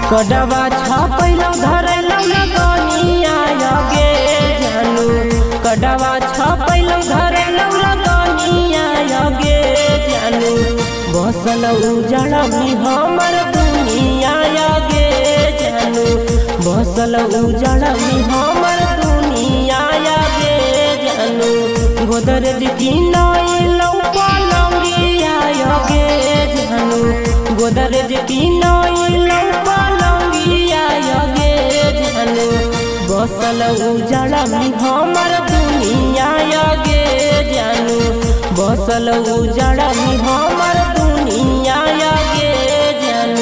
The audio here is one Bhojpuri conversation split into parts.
कड़वा छपैलो धरैलो लगनिया गे जानू कड़वा छपैलो धरैलो लगनिया गे जानू बसल उजड़ में हमर दुनिया गे जानू बसल उजड़ में हमर दुनिया गे जानू गोदरेज किनैलो पलंगिया गे जानू गोदरेज किनैलो पलंगिया गे जानू बसल उजड़ में हमर दुनिया गे जानू बसल उजड़ में हमर दुनिया गे जानू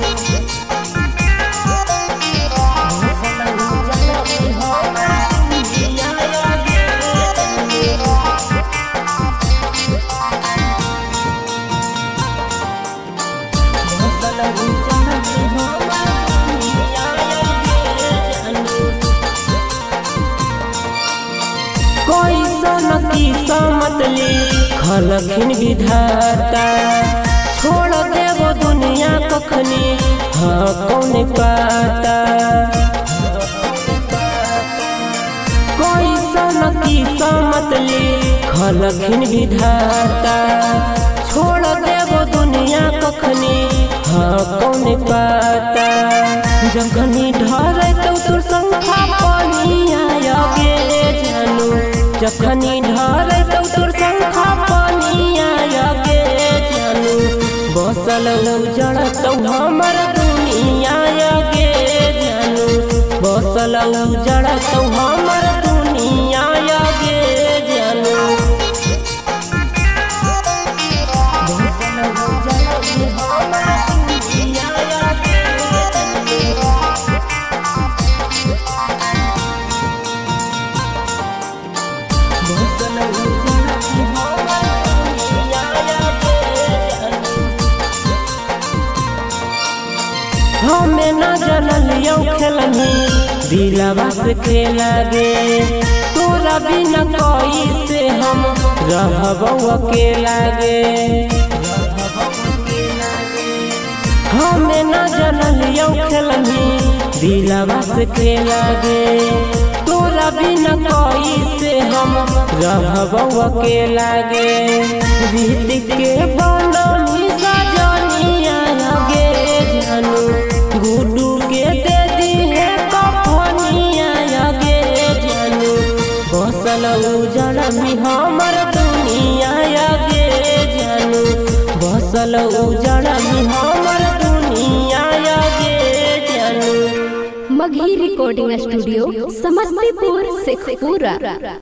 समतली खलखिन विधाता छोड़ देवो दुनिया कखनी हाँ कौन पाता कोई सनकी समतली खलखिन विधाता छोड़ देवो दुनिया कखनी हाँ कौन पाता जखनी ढरे तो तुर संखा पनिया गे जानू जखनी ढरे तो तुर संखा पनिया गे जानू बसल उजड़ तो हमर दुनिया गे जानू बसल उजड़ तो हमर दुनिया गे जानू बसल उजड़ हमर दुनिया गे हमें न जनलियो खेलनी दिलवा से खेला गे तोरा बिना कोई से हम रहबो अकेला गे हमें न जनलियो खेलनी दिलवा से खेला गे तोरा बिना कोई से हम रहबो अकेला गे रीत के बननी सजनिया गे जानू गुड्डू के दे दी है कफनिया गे जानू बसल उजड़ में हमर दुनिया गे जानू बसल उजड़ में हमर दुनिया गे जानू। Magahi recording studio Samastipur Sheikhpura.